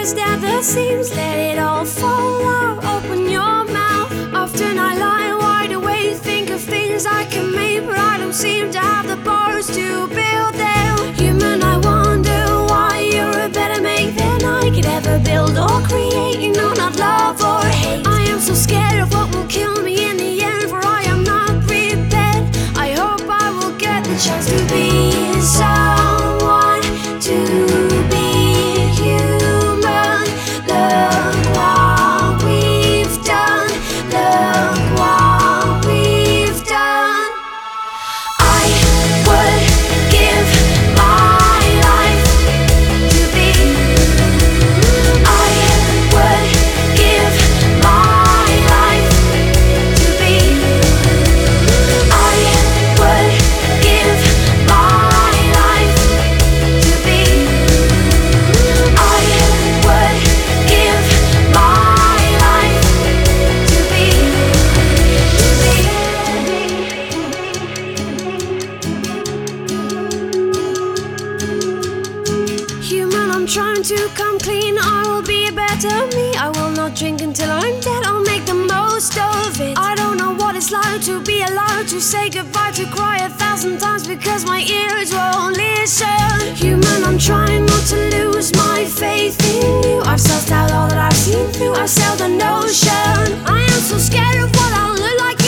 twist at the seams, let it all fall out. Open your mouth. Often I lie wide awake, think of things I can make, but I don't seem to have the bars to build them. Human, I wonder why you're a better mate than I could ever build or create. You know, not love or hate. I am so scared of what will kill me in the end, for I am not prepared. I hope I will get the chance to be someone, to be human. Look what we've done. Look what we've done. I would give my life to be. I would give my life to be. I would give my life to be. I would give my life to be. Human, I'm trying to come clean. I will be a better me. I will not drink until I'm dead. I'll make the most of it. I don't know what it's like to be allowed to say goodbye, to cry 1,000 times because my ears won't listen. Human, I'm trying not to lose my faith in you. I've sussed out all that I've seen through. I've sailed the ocean. I am so scared of what I'll look like